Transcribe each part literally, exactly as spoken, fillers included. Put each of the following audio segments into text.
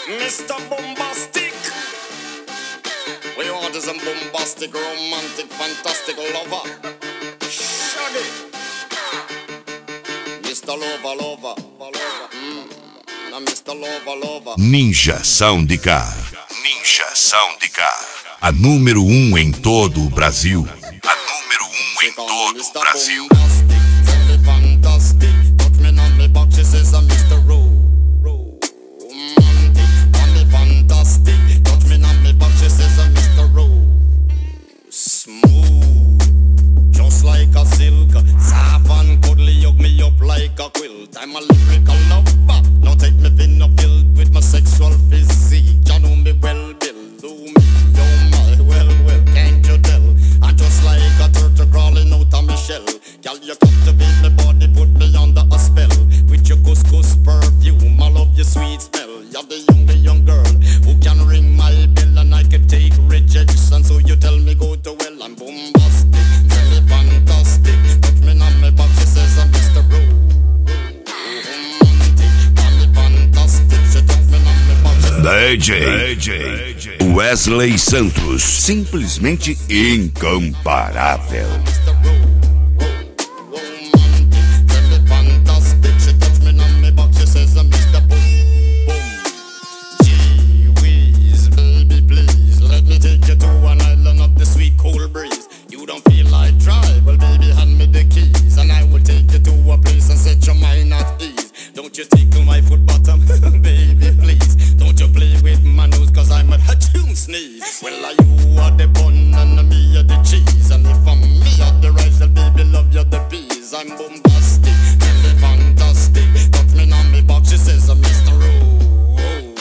Mister Bombastic. We want is a bombastic, romantic, fantastic lover. Shaggy. Mister Lover, lover, lover. Mm. Now Mister Lover, lover. Ninja Soundcar. Ninja Soundcar. A número um em todo o Brasil. A número um em todo o Brasil. Fantastic. Touch me on me back, she says I'm Mister Romantic. On me fantastic. Touch me on me back, she says I'm Mister Ro. Smooth, just like a silk. Soft and cuddly, hug me up like a quilt. I'm a lyrical lover. Now take me thin or filled with my sexual physique. You know me well, Bill. Do me, oh my, well, well, can't you tell? I'm just like a turtle crawling out of my shell. Girl, you captivate my body, put me under a spell. With your couscous perfume, I love your sweet smell. You're the only young girl who can ring my bell, and I can take rejection. So you tell me go to well, I'm bombastic, very fantastic. Touch me on my back, she says I'm Mister Ro. Romantic, I'm fantastic. She touch me on my back, she says D J, D J Wesley Santos, simplesmente incomparável. Mister Ro. Romantic, very fantastic. She touch me on my back, she says I'm Mister Boom Boom. Gee whiz, baby please, let me take you to an island of the sweet cool breeze. You don't feel like drive, well baby hand me the keys, and I will take you to a place and set your mind at ease. Don't you tickle my foot bottom, baby please. Don't you play with my nose, cause I'm a hatchoon sneeze. Well are you are the bun and me are the cheese, and if I'm me are the rice, well baby love you the peas. I'm bombastic, really fantastic. Touch me on me back, she says I'm Mister Romantic,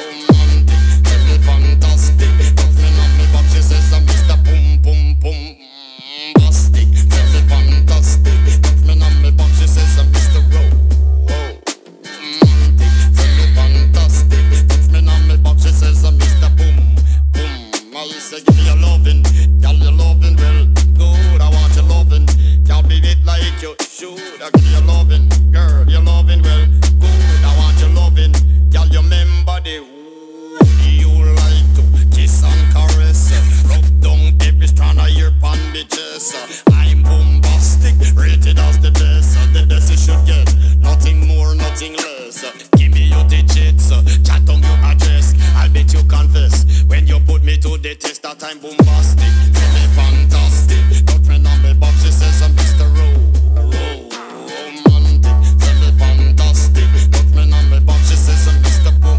really fantastic. Touch me on me back, she says I'm Mister Boom Boom Boom Bastic, really fantastic. Touch me on me back, she says I'm Mister Romantic, really fantastic. Touch me on me back, she says I'm Mister Boom Boom. I say give me your lovin', girl your lovin' well good. I want your lovin', can't be it like you should. I give you your lovin', girl your lovin' well good. I want your lovin', girl you remember the who you like to kiss and caress, rub down every strand of your pan bitches. I'm bombastic, rated as the best. The best you should get, nothing more, nothing less. Give me your digits, chat on your address. I'll bet you confess when you put me to the test that I'm bombastic, really fantastic. Touch me on me back, she says I'm Mister Ro. Romantic, really fantastic. Touch me on me back, she says I'm Mister Boom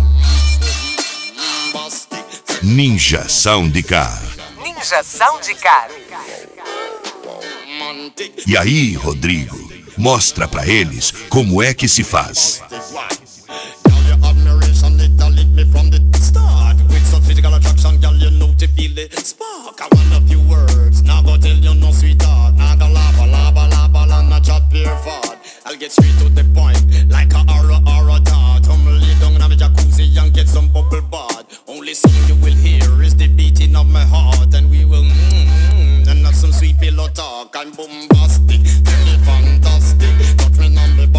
Bombastic. Ninja Soundcar. Ninja Soundcar. Romantic. E aí, Rodrigo, mostra pra eles como é que se faz. Girl, your admiration, it a lit me from the start. With some physical attraction, girl, you know to feel the spark. I want a few words, now go tell you no sweetheart. Now go lava, lava, lava, and not chat pure fart. I'll get straight to the point, like a aura, aura dart. Come lay down in my jacuzzi and get some bubble bath. Only song you will hear is the beating of my heart, and we will mmm, and have some sweet pillow talk. I'm bombastic, really fantastic. Touch me on me